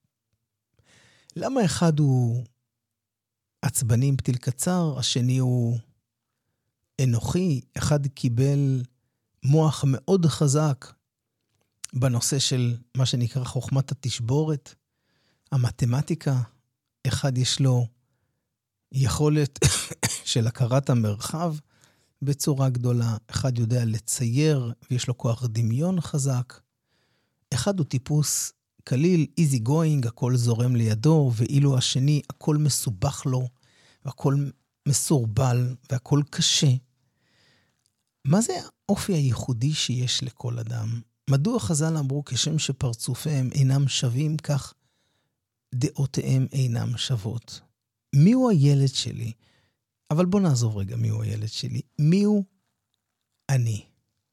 למה אחד הוא עצבני עם פתיל קצר, השני הוא אנוכי, אחד קיבל מוח מאוד חזק בנושא של מה שנקרא חוכמת התשבורת, המתמטיקה, אחד יש לו יכולת של הכרת המרחב בצורה גדולה, אחד יודע לצייר ויש לו כוח דמיון חזק, אחד הוא טיפוס קליל, easy going, הכל זורם לידו, ואילו השני הכל מסובך לו, והכל מסורבל, והכל קשה. מה זה האופי הייחודי שיש לכל אדם? מדוע חז"ל אמרו כשם שפרצופיהם אינם שווים, כך דעותיהם אינם שוות? מיהו הילד שלי? אבל בוא נעזוב רגע מיהו הילד שלי. מיהו אני?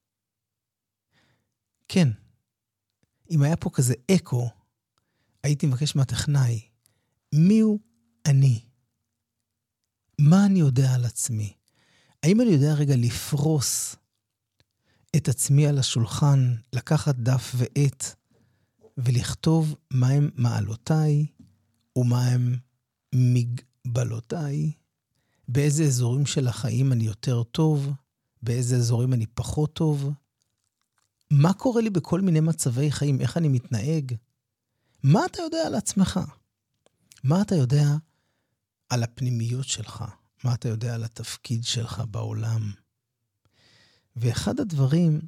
כן. אם היה פה כזה אקו, הייתי מבקש מהטכנאי, מיהו אני? מה אני יודע על עצמי? האם אני יודע רגע לפרוס את עצמי על השולחן, לקחת דף ועט, ולכתוב מהם מעלותיי, ומהם מגבלותיי, באיזה אזורים של החיים אני יותר טוב, באיזה אזורים אני פחות טוב, מה קורה לי בכל מיני מצבי חיים, איך אני מתנהג? מה אתה יודע על עצמך? מה אתה יודע על הפנימיות שלך? מה אתה יודע על התפקיד שלך בעולם? ואחד הדברים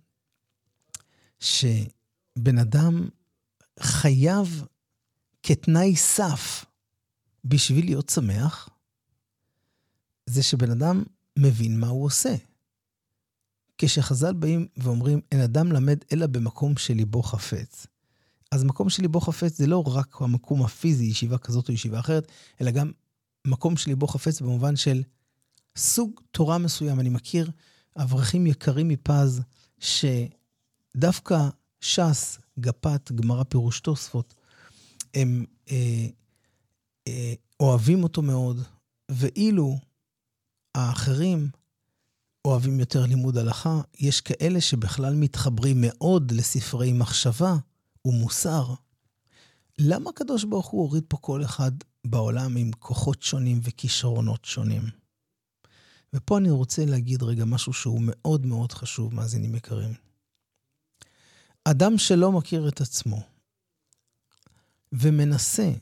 שבן אדם חייב כתנאי סף בשביל להיות שמח, זה שבן אדם מבין מה הוא עושה. כשחז"ל באים ואומרים, אין אדם למד אלא במקום שליבו חפץ. אז מקום שליבו חפץ זה לא רק המקום הפיזי, ישיבה כזאת או ישיבה אחרת, אלא גם מקום שליבו חפץ במובן של סוג תורה מסוים. אני מכיר אברכים יקרים מפז, שדווקא ש"ס, גפ"ת, גמרא, פירוש תוספות, הם אוהבים אותו מאוד, ואילו האחרים אוהבים יותר לימוד הלכה, יש כאלה שבכלל מתחברים מאוד לספרי מחשבה ומוסר. למה הקדוש ברוך הוא הוריד פה כל אחד בעולם עם כוחות שונים וכישרונות שונים? ופה אני רוצה להגיד רגע משהו שהוא מאוד מאוד חשוב, מאזינים יקרים. אדם שלא מכיר את עצמו ומנסה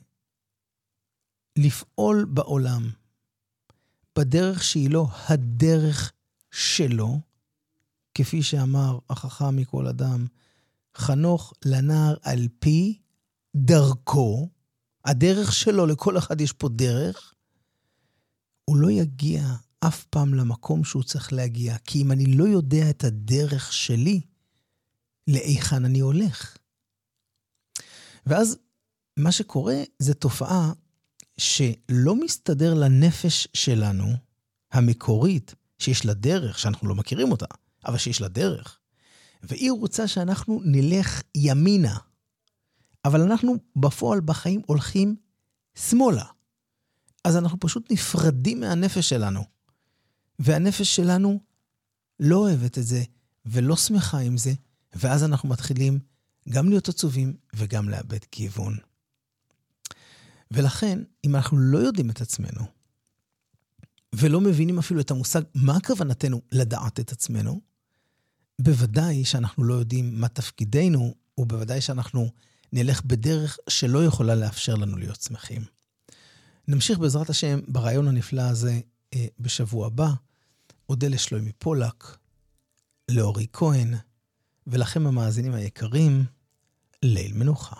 לפעול בעולם בדרך שהיא לא הדרך שלו, כפי שאמר החכם מכל אדם, חנוך לנער על פי דרכו, הדרך שלו, לכל אחד יש פה דרך, הוא לא יגיע אף פעם למקום שהוא צריך להגיע, כי אם אני לא יודע את הדרך שלי, לאיכן אני הולך. ואז מה שקורה זה תופעה שלא מסתדר לנפש שלנו, המקורית, שיש לה דרך, שאנחנו לא מכירים אותה, אבל שיש לה דרך. והיא רוצה שאנחנו נלך ימינה. אבל אנחנו בפועל בחיים הולכים שמאלה. אז אנחנו פשוט נפרדים מהנפש שלנו. והנפש שלנו לא אוהבת את זה, ולא שמחה עם זה, ואז אנחנו מתחילים גם להיות עצובים וגם לאבד כיוון. ולכן, אם אנחנו לא יודעים את עצמנו, ולא מבינים אפילו את המושג מה כוונתנו לדעת את עצמנו, בוודאי שאנחנו לא יודעים מה תפקידנו, ובוודאי שאנחנו נלך בדרך שלא יכולה לאפשר לנו להיות שמחים. נמשיך בעזרת השם ברעיון הנפלא הזה בשבוע הבא. אודה לשלומי פולק, לאורי כהן, ולכם המאזינים היקרים, ליל מנוחה.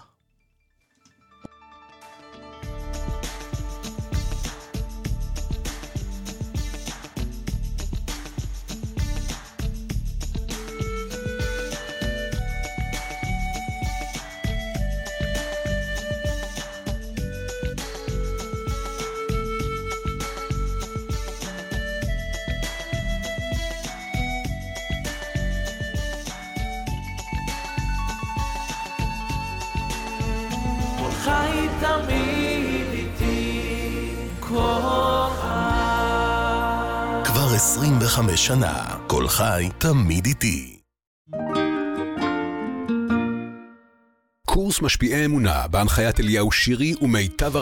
חי תמיד איתי כוחי. כבר 25 שנה, כל חי תמיד איתי. קורס משפיעי אמונה בהנחיית אליהו שירי ומיטב